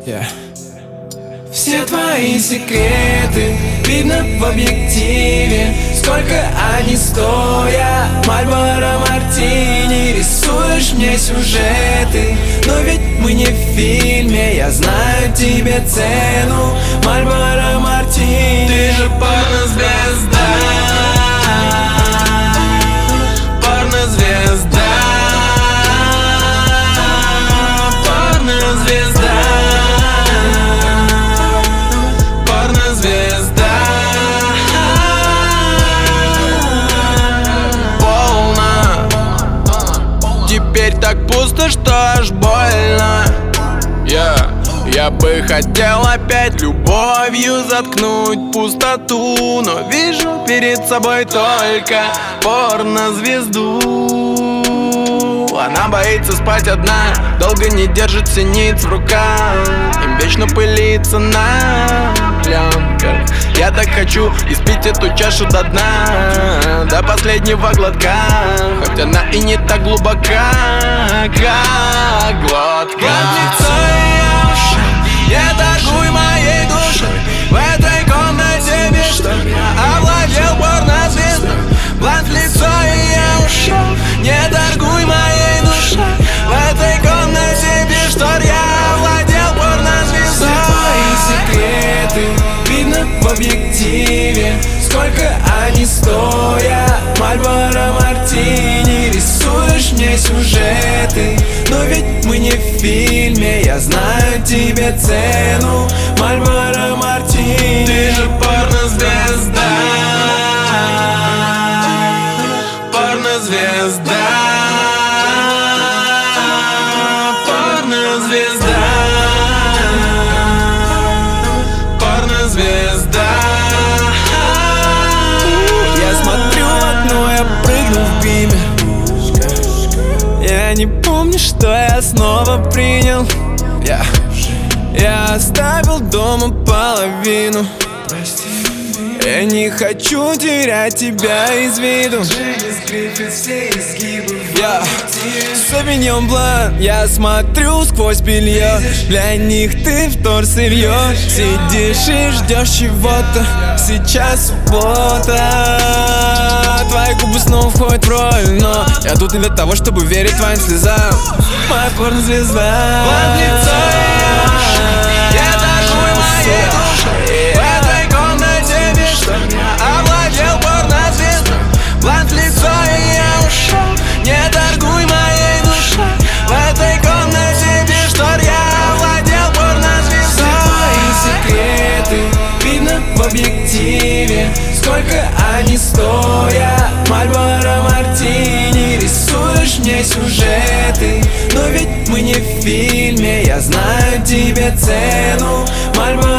Yeah. Все твои секреты видно в объективе. Сколько они стоят? Мальборо Мартини. Рисуешь мне сюжеты, но ведь мы не в фильме. Я знаю тебе цену. Мальборо Мартини. Ты же порнозвезда. Порнозвезда. Порнозвезда. Порнозвезда. Полно. Теперь так пусто, что аж больно. Я бы хотел опять любовью заткнуть пустоту, но вижу перед собой только порнозвезду. Она боится спать одна, долго не держит синиц в руках. Им вечно пылится на пленках. Я так хочу испить эту чашу до дна, до последнего глотка, хоть она и не так глубока, как глотка. Не торгуй моей душой, в этой комнате без штор я овладел порнозвездой. Бланк в лицо и я ушел. Не торгуй моей душой, в этой комнате без штор я овладел порнозвездой. Все твои секреты видно в объективе. Сколько они стоят? Мальборо Мартини. Рисуешь мне сюжеты, но ведь мы не в фильме. Я знаю тебе цену. Мальборо Мартини. Ты же порнозвезда. Порнозвезда. Порнозвезда. Порнозвезда. Я смотрю в окно, я прыгну в биме. Я не помню, что я снова принял. Я оставил дома половину. Я не хочу терять тебя из виду. Совиньон Блан, я смотрю сквозь белье. Для них ты вторсырье. Сидишь и ждешь чего-то. Сейчас суббота. Твои губы снова входят в роль, но я тут не для того, чтобы верить твоим слезам. Моя порнозвезда. Я торгуй моей душой, в этой комнате без штор я овладел порнозвездой. Бланк в лицо и я ушел. Не торгуй моей душой, в этой комнате без штор я овладел порнозвездой. Все твои секреты видно в объективе. Сколько они стоят? Мальборо Мартини. Рисуешь мне сюжеты, но ведь мы не в фильме. Я знаю тебе цену. Мальборо